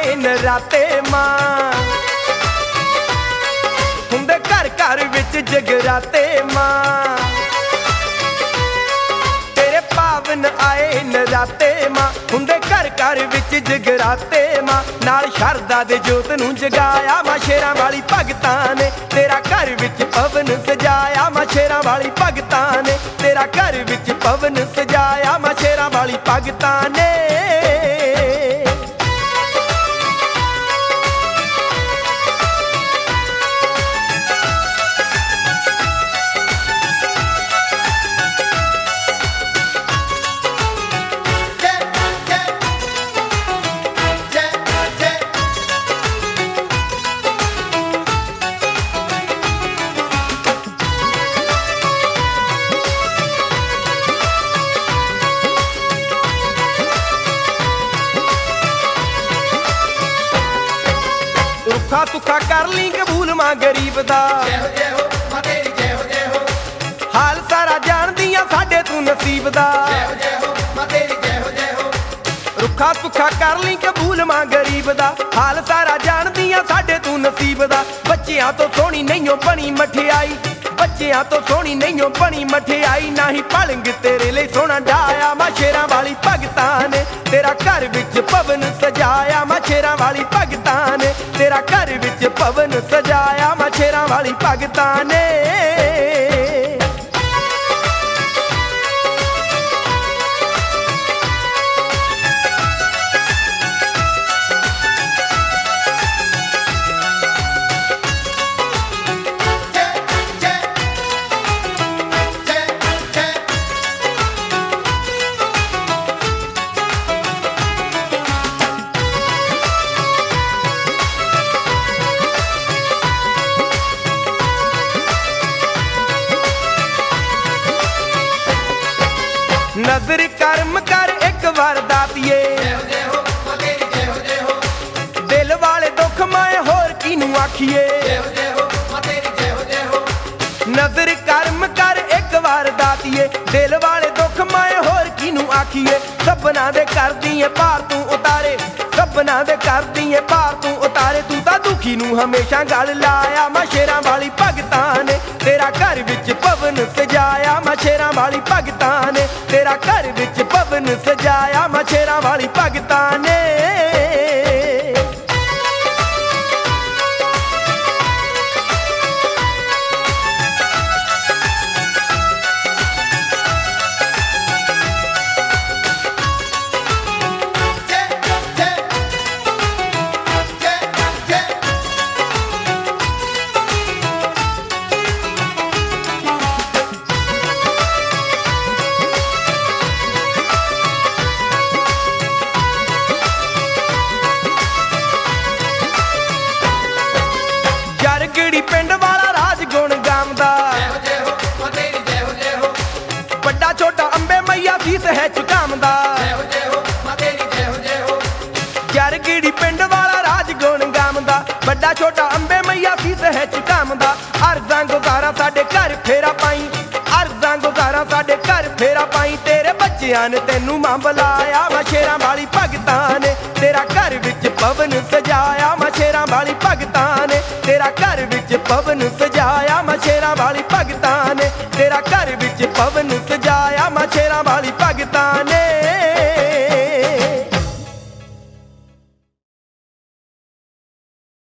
आए नराते मां हुंदे घर घर विच जगराते मां तेरे पावन आए नराते मां हुंदे घर घर विच जगराते मां नाल शरदा दे जोत नूं जगाया मां शेरां वाली भगतां ने तेरा घर विच पवन सजाया मां शेरां वाली भगतां ने तेरा घर विच पवन सजाया मां शेरां वाली भगतां ने रुखा तुखा कर ली कबूल मां गरीब दा हाल सारा जान दियां साडे तू नसीब दा रुखा तुखा कर ली कबूल मां गरीब दा हाल सारा जान दियां साडे तू नसीब दा बच्चियां तो सोहनी नहीं बनी मठियाई बच्चियां तो सोहनी नहीं बनी मठियाई ना ही पलंग तेरे लिए सोहना डाया मां शेरां वाली भगतां ने तेरा घर विच पवन सजाया मां शेरां वाली भगतां ने तेरा घर विच पवन सजाया मां शेरां वाली भगतां ने नजर कर्म कर एक बार दातिए दिल वाले दुख माए होर किनू आखिए नजर कर्म कर एक बार दातिए दिल वाले दुख माए होर किनू आखिए सपना दे कर दिए पार तू उतारे सपना दे कर दिए पार तू उतारे तू तां दुखी नू हमेशा गल लाया मां शेरां वाली भगतां ने तेरा घर विच पवन सजाया मां शेरां वाली भगतां ने तेरा घर विच पवन सजाया मां शेरां वाली भगतां ने जरगड़ी पिंड वाला राज गुण गावदा बड़ा छोटा अंबे मैया सीस है चुकामदा जरगड़ी पिंड वाला राज गुण गावदा बड़ा छोटा अंबे मैया सीस है चुकामदा अर्जां गुजारा साडे घर फेरा पाई अर्जां गुजारा साडे घर फेरा पाई तेरे बच्चियां ने तैनू मां बुलाया मां शेरां वाली भगतां ने तेरा घर विच पवन सजाया मां शेरां वाली भगतां ने तेरा घर विच पवन सजाया